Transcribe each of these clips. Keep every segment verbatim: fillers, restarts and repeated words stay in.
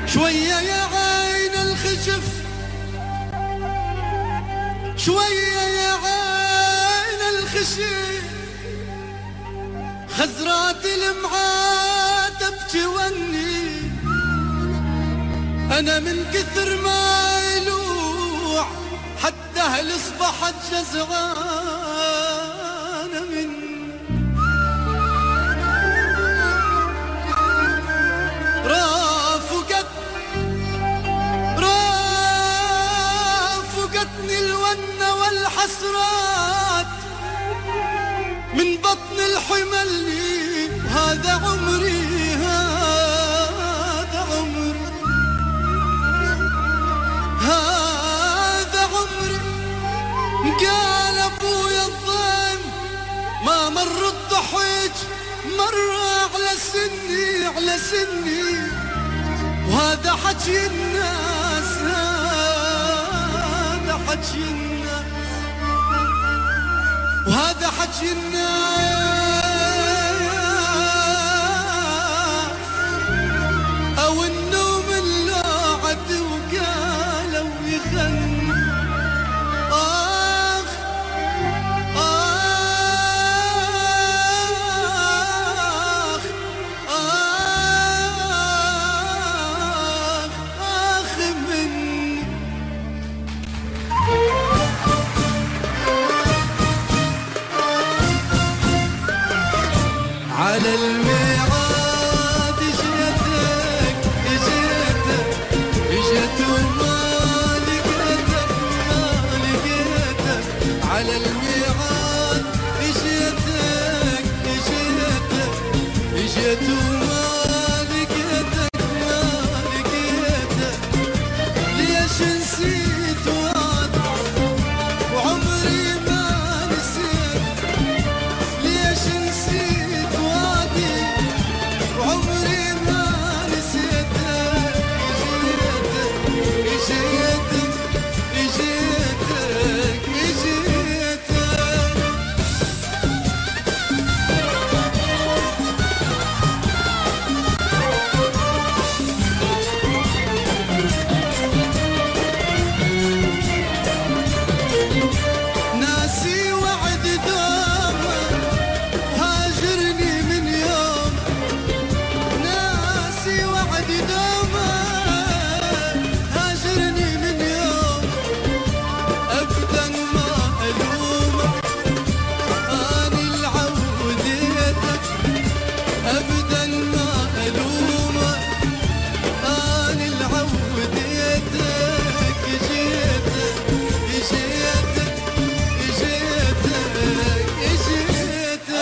شوية يا عين الخشف، شوية يا عين الخشف، خزرات المعاد بتوني، أنا من كثر ما يلوع حتى أهل أصبحت جزعانة مني. رافقت رافقتني الونة والحسرات من بطن الحمل، هذا عمري هذا عمري هذا عمري. قال ابويا الضيم ما مر الضحيج، مر على سني على سني، وهذا حكي الناس هذا حكي الناس وهذا حكي الناس، او النوم اللوعد وقالوا يغني. آخ آخ آخ آخ مني. على الميعاد جيتك جيتك جيت وما لقيتك ما لقيتك. على الميعاد جيتك جيتك جيت وما لقيتك ما لقيتك. ليش نسيت وعدك وعمري ما نسيت؟ ليش نسيت وعدي وعمري ما نسيتك؟ جيتك جيتك جيتك. ناسي وعد دوما هاجرني من يوم، ناسي وعد دوما هاجرني من يوم. أبدا ما ألومك أني العوديتك، أبدا ما ألومك أني العوديتك. جيتك جيتك جيتك جيتك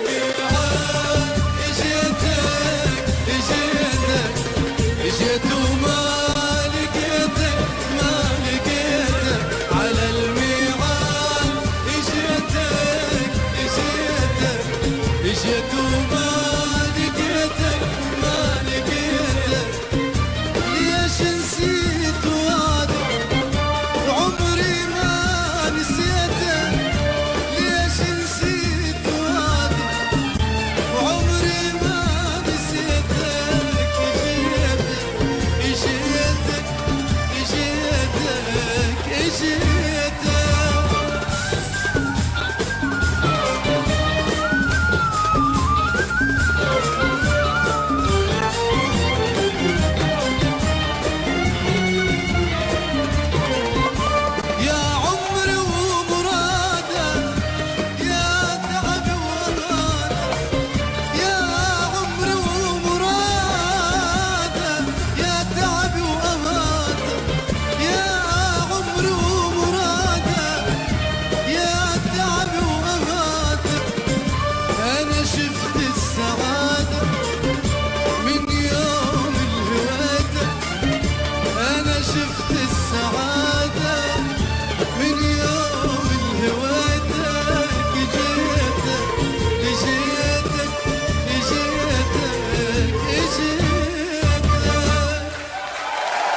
جيتك جيت وما لقيتك ما لقيتك. على الميعاد جيتك جيتك جيت وما